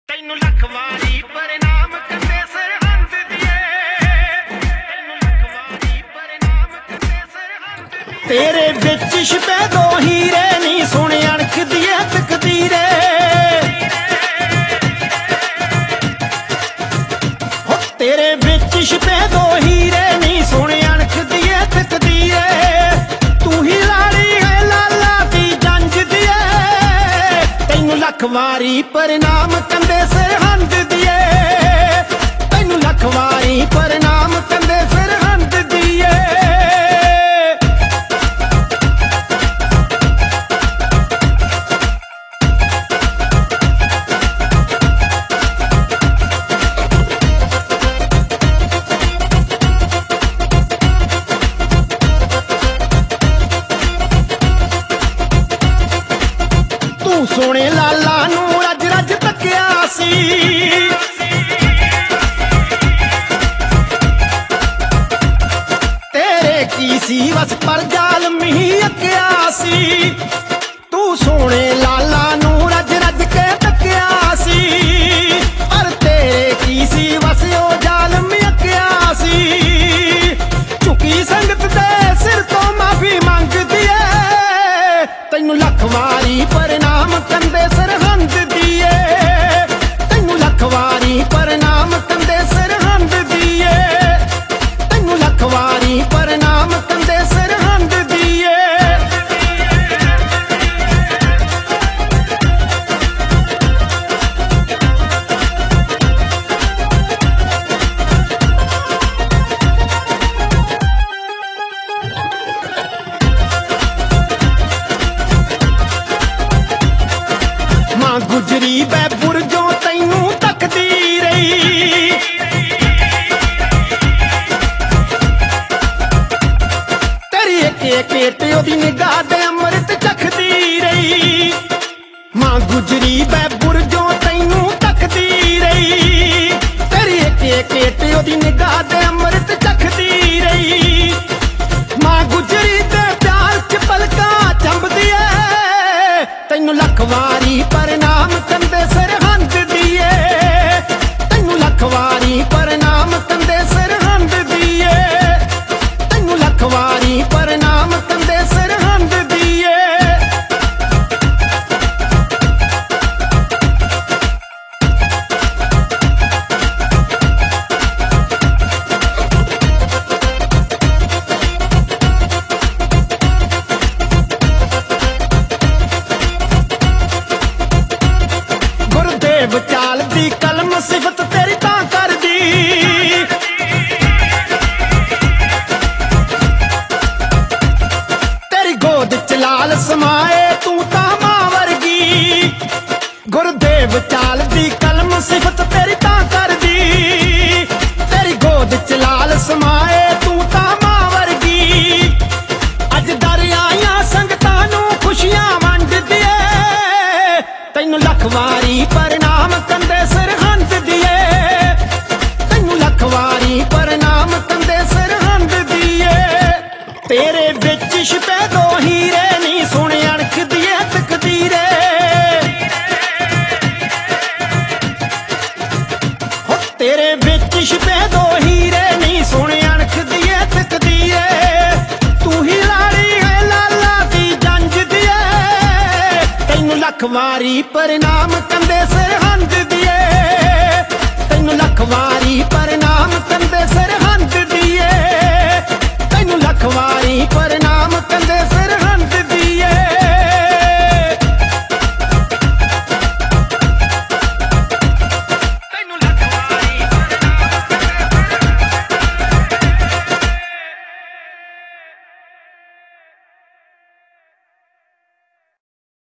ਤੈਨੂੰ ਲੱਖ ਵਾਰੀ ਪ੍ਰਣਾਮ ਕੰਦੇ ਸਰਹੰਦ ਦੀਏ, ਤੈਨੂੰ ਲੱਖ ਵਾਰੀ ਪ੍ਰਣਾਮ ਕੰਦੇ ਸਰਹੰਦ ਦੀਏ। ਤੇਰੇ ਵਿੱਚ ਛਿਪੇ ਦੋ ਹੀਰੇ ਨੀ ਸੁਣ ਅਣਖ ਦੀਏ ਤਕਦੀਰੇ, ਹੋ ਤੇਰੇ ਵਿੱਚ ਛਿਪੇ ਦੋ ਹੀਰੇ ਨੀ ਸੁਣ ਅਣਖ ਦੀਏ ਤਕਦੀਰੇ। ਤੂੰ ਹੀ ਲਾੜੀ ਹੈ ਲਾਲਾ ਦੀ ਜੰਜ ਦੀਏ, ਤੈਨੂੰ ਲੱਖ ਵਾਰੀ ਪ੍ਰਣਾਮ ਕੰਦੇ ਸਰਹੰਦ ਦੀਏ, ਤੈਨੂੰ ਲੱਖ ਵਾਰੀ ਪ੍ਰਣਾਮ ਕੰਦੇ ਸਰਹੰਦ ਦੀਏ। ਤੂੰ ਸੋਹਣੇ ਲਾਲਾ ਨੂੰ ਰੱਜ ਰੱਜ ਤੱਕਿਆ ਸੀ, ਤੇਰੇ ਕੀ ਸੀ ਬਸ ਪਰ ਜ਼ਾਲਮ ਹੀ ਅੱਕਿਆ ਸੀ। ਤੂੰ ਸੋਹਣੇ ਲਾਲਾ ਨੂੰ ਰੱਜ ਰੱਜ ਕੇ ਤੱਕਿਆ ਸੀ, ਪਰ ਤੇਰੇ ਕੀ ਸੀ ਬਸ ਉਹ ਜ਼ਾਲਮ ਅੱਕਿਆ ਸੀ। ਝੁਕੀ ਸੰਗਤ ਦੇ ਸਿਰ ਤੋਂ ਮਾਫੀ ਮੰਗਦੀ ਏ, ਤੈਨੂੰ ਲੱਖ ਵਾਰੀ ਪ੍ਰਣਾਮ ਕੰਦੇ ਸਰਹੰਦ ਦੀਏ, ਤੈਨੂੰ ਲੱਖ ਵਾਰੀ ਪ੍ਰਣਾਮ ਕੰਦੇ ਸਰਹੰਦ ਦੀਏ, ਤੈਨੂੰ ਲੱਖ ਵਾਰੀ ਪ੍ਰਣਾਮ ਕੰਦੇ ਸਰਹੰਦ ਦੀਏ। ਮਾਂ ਗੁਜਰੀ ਬੈ ਬੁਰਜੋਂ ਤੈਨੂੰ ਤੱਕਦੀ ਰਹੀ, ਤੇਰੀ ਇੱਕ ਇੱਕ ਏਟ ਉਹਦੀ ਨਿਗਾਹ ਦੇ ਅੰਮ੍ਰਿਤ ਚਖਦੀ ਰਹੀ। ਮਾਂ ਗੁਜਰੀ ਬੈ ਬੁਰਜੋਂ ਤੈਨੂੰ ਤੱਕਦੀ ਰਹੀ, ਤੇਰੀ ਇੱਕ ਇੱਕ ਏਟ ਉਹਦੀ ਨਿਗਾਹ ਦੇ ਅੰਮ੍ਰਿਤ ਚਖਦੀ ਰਹੀ। ਮਾਂ ਗੁਜਰੀ ਦੇ ਪਿਆਰ ਚ ਪਲਕਾਂ ਚੰਬਦੀ ਏ, ਤੈਨੂੰ ਲੱਖ ਵਾਰੀ ਪ੍ਰਣਾਮ ਕੰਦੇ ਸਰਹੰਦ ਦੀਏ, ਤੈਨੂੰ ਲੱਖ ਵਾਰੀ ਪ੍ਰਣਾਮ ਕੰਦੇ ਸਰਹੰਦ ਦੀਏ, ਤੈਨੂੰ ਲੱਖ ਵਾਰੀ ਪ੍ਰਣਾਮ ਕੰਦੇ ਸਰਹੰਦ ਦੀਏ। ਗੁਰਦੇਵ ਚਾਲ ਦੀ ਕਲਮ ਸਿਫਤ ਤੇਰੀ ਤਾਂ ਕਰਦੀ, ਤੇਰੀ ਗੋਦ ਚ ਲਾਲ ਸਮਾਏ ਤੂੰ ਤਾਂ ਮਾਂ ਵਰਗੀ। ਗੁਰਦੇਵ ਚਾਲ ਦੀ ਕਲਮ ਸਿਫਤ ਤੇਰੀ ਤਾਂ ਕਰਦੀ, ਤੇਰੀ ਗੋਦ ਚ ਲਾਲ ਸਮਾਏ ਤੂੰ ਤਾਂ ਮਾਂ ਵਰਗੀ। ਅੱਜ ਦਰਿਆਈਆਂ ਸੰਗਤਾਂ ਨੂੰ ਖੁਸ਼ੀਆਂ ਵੰਡਦੀ ਏ, ਤੈਨੂੰ ਲੱਖ ਵਾਰੀ ਪ੍ਰਣਾਮ ਕੰਦੇ ਸਰਹੰਦ ਦੀਏ, ਤੈਨੂੰ ਲੱਖ ਵਾਰੀ ਪ੍ਰਣਾਮ ਕੰਦੇ ਸਰਹੰਦ ਦੀਏ। ਤੇਰੇ ਵਿੱਚ ਛਿਪੇ ਦੋ ਹੀਰੇ ਨੀ ਸੁਣ ਅਣਖ ਦੀਏ ਤਕਦੀਰੇ, ਹੋ ਤੇਰੇ ਵਿੱਚ ਛਿਪੇ ਦੋ ਹੀਰੇ ਨੀ ਸੁਣ ਅਣਖ ਦੀਏ ਤਕਦੀਰੇ। ਤੂੰ ਹੀ ਲਾੜੀ ਹੈ ਲਾਲਾ ਦੀ ਜੰਜ ਦੀਏ, ਤੈਨੂੰ ਲੱਖ ਵਾਰੀ ਪ੍ਰਣਾਮ ਕੰਦੇ ਸਰਹੰਦ